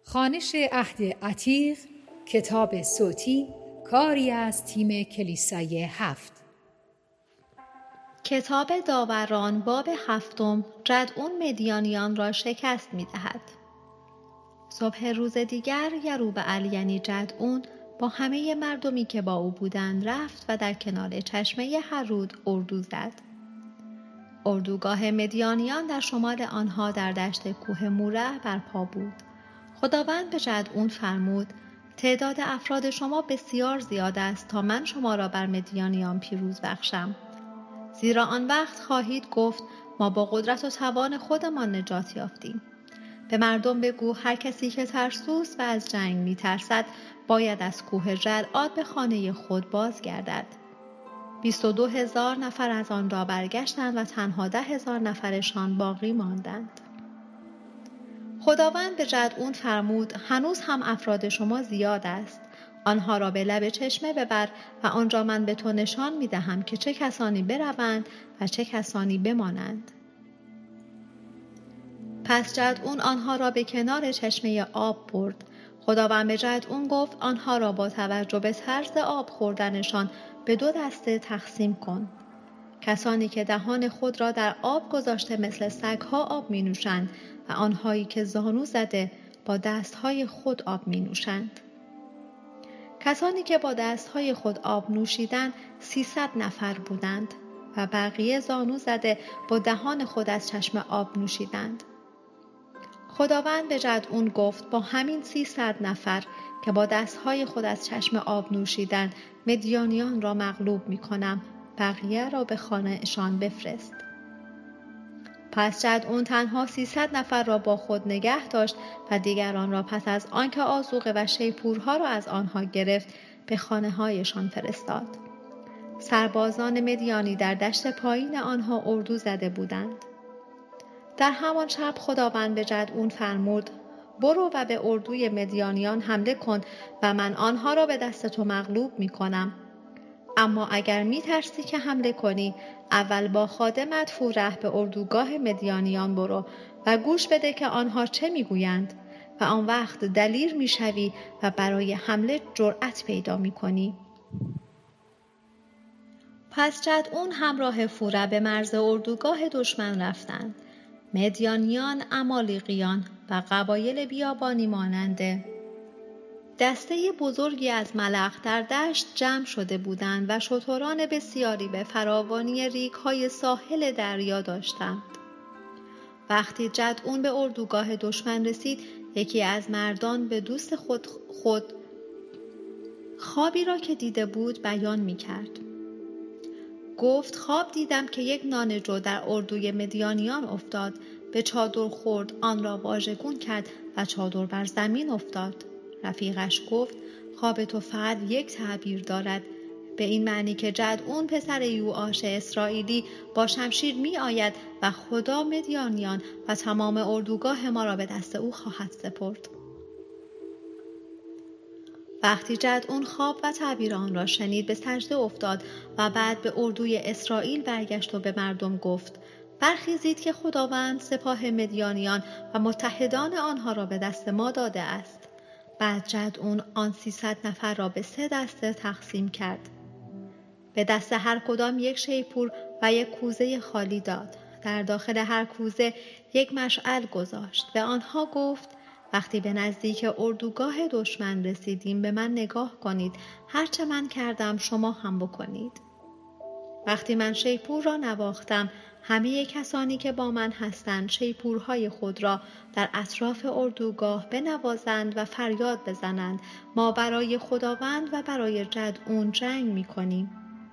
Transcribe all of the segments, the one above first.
خوانش عهد عتیق، کتاب صوتی، کاری از تیم کلیسای 7. کتاب داوران باب 7 جدعون مدیانیان را شکست می دهد. صبح روز دیگر یروبعل یعنی جدعون با همه مردمی که با او بودند رفت و در کنار چشمه هرود اردو زد. اردوگاه مدیانیان در شمال آنها در دشت کوه موره برپا بود. خداوند به جدعون فرمود: تعداد افراد شما بسیار زیاد است تا من شما را بر مدیانیان پیروز بخشم. زیرا آن وقت خواهید گفت ما با قدرت و توان خودمان نجات یافتیم. به مردم بگو هر کسی که ترسوست و از جنگ می ترسد باید از کوه جلعاد به خانه خود بازگردد. 22,000 نفر از آن را برگشتند و تنها 10,000 نفرشان باقی ماندند. خداوند به جدعون فرمود: هنوز هم افراد شما زیاد است. آنها را به لب چشمه ببر و آنجا من به تو نشان می دهم که چه کسانی بروند و چه کسانی بمانند. پس جدعون آنها را به کنار چشمه آب برد. خداوند به جدعون گفت آنها را با توجه به طرز آب خوردنشان به 2 دسته تقسیم کن. کسانی که دهان خود را در آب گذاشته مثل سگ‌ها آب می نوشند و آنهایی که زانو زده با دستهای خود آب می نوشند. کسانی که با دستهای خود آب نوشیدند 300 نفر بودند و بقیه زانو زده با دهان خود از چشم آب نوشیدند. خداوند به جدعون گفت با همین 300 نفر که با دستهای خود از چشم آب نوشیدند مدیانیان را مغلوب می کنم، بقیه را به خانه‌شان بفرست. پس جدعون تنها 300 نفر را با خود نگه داشت و دیگران را پس از آنکه آذوقه و شیپورها را از آنها گرفت به خانه‌هایشان فرستاد. سربازان مدیانی در دشت پایین آنها اردو زده بودند. در همان شب خداوند به جدعون فرمود: برو و به اردوی مدیانیان حمله کن و من آنها را به دست تو مغلوب می کنم. اما اگر می ترسی که حمله کنی، اول با خادمت فوره به اردوگاه مدیانیان برو و گوش بده که آنها چه می گویند و آن وقت دلیر می شوی و برای حمله جرأت پیدا می کنی. پس جدعون همراه فوره به مرز اردوگاه دشمن رفتند. مدیانیان، امالیقیان و قبایل بیابانی ماننده دسته بزرگی از ملخ در دشت جمع شده بودند و شتران بسیاری به فراوانی ریگ‌های ساحل دریا داشتند. وقتی جدعون به اردوگاه دشمن رسید، یکی از مردان به دوست خود خوابی را که دیده بود بیان می‌کرد. گفت خواب دیدم که یک نانجو در اردوی مدیانیان افتاد، به چادر خورد، آن را واژگون کرد و چادر بر زمین افتاد. رفیقش گفت خواب تو فقط یک تعبیر دارد، به این معنی که جدعون پسر یوآش اسرائیلی با شمشیر می آید و خدا مدیانیان و تمام اردوگاه ما را به دست او خواهد سپرد. وقتی جدعون خواب و تعبیر آن را شنید به سجده افتاد و بعد به اردوی اسرائیل برگشت و به مردم گفت برخیزید که خداوند سپاه مدیانیان و متحدان آنها را به دست ما داده است. بعد جدعون آن 300 نفر را به 3 دسته تقسیم کرد. به دست هر کدام یک شیپور و یک کوزه خالی داد. در داخل هر کوزه یک مشعل گذاشت. به آنها گفت وقتی به نزدیک اردوگاه دشمن رسیدیم به من نگاه کنید، هرچه من کردم شما هم بکنید. وقتی من شیپور را نواختم، همه کسانی که با من هستند شیپورهای خود را در اطراف اردوگاه بنوازند و فریاد بزنند ما برای خداوند و برای جدعون جنگ می کنیم.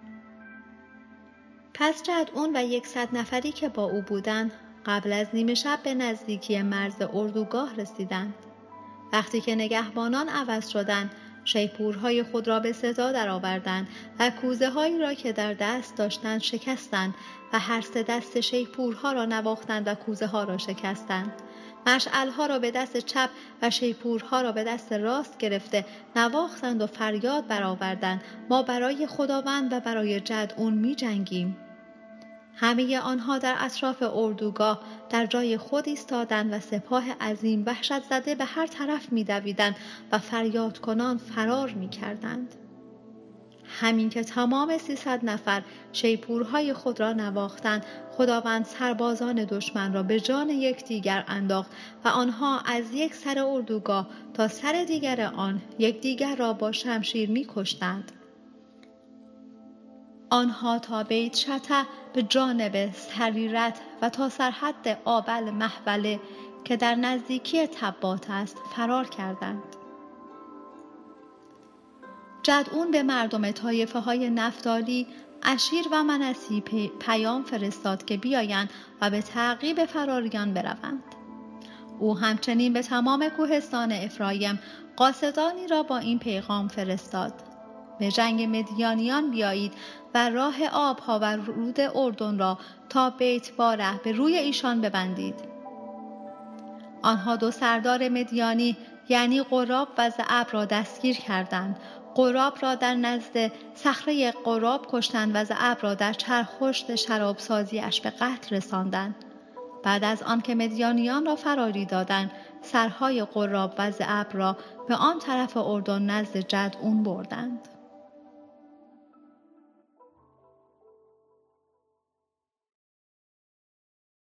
پس جدعون و 100 نفری که با او بودند قبل از نیمه شب به نزدیکی مرز اردوگاه رسیدند. وقتی که نگهبانان عوض شدند، شیپورهای خود را به صدا درآوردند و کوزه هایی را که در دست داشتند شکستند و هر 3 دست شیپورها را نواختند و کوزه ها را شکستند. مشعل ها را به دست چپ و شیپورها را به دست راست گرفته نواختند و فریاد برآوردند ما برای خداوند و برای جدعون می جنگیم. همه آنها در اطراف اردوگاه در جای خود ایستادند و سپاه عظیم وحشت زده به هر طرف می‌دویدند و فریاد کنان فرار می‌کردند. همین که تمام 300 نفر شیپورهای خود را نواختند، خداوند سربازان دشمن را به جان یکدیگر انداخت و آنها از یک سر اردوگاه تا سر دیگر آن یکدیگر را با شمشیر می‌کشتند. آنها تا بیت شطح به جانب سریرت و تا سرحد آبل محوله که در نزدیکی تبات است فرار کردند. جدعون به مردم طایفه های نفتالی، اشیر و منسی پیام فرستاد که بیایند و به تعقیب فراریان بروند. او همچنین به تمام کوهستان افرایم قاصدانی را با این پیغام فرستاد: به جنگ مدیانیان بیایید و راه آبها و رود اردن را تا بیت باره به روی ایشان ببندید. آنها 2 سردار مدیانی یعنی قراب و ذئب را دستگیر کردند. قراب را در نزد صخره قراب کشتند و ذئب را در چرخشت شرابسازیش به قتل رساندند. بعد از آن که مدیانیان را فراری دادند، سرهای قراب و ذئب را به آن طرف اردن نزد جدعون بردند.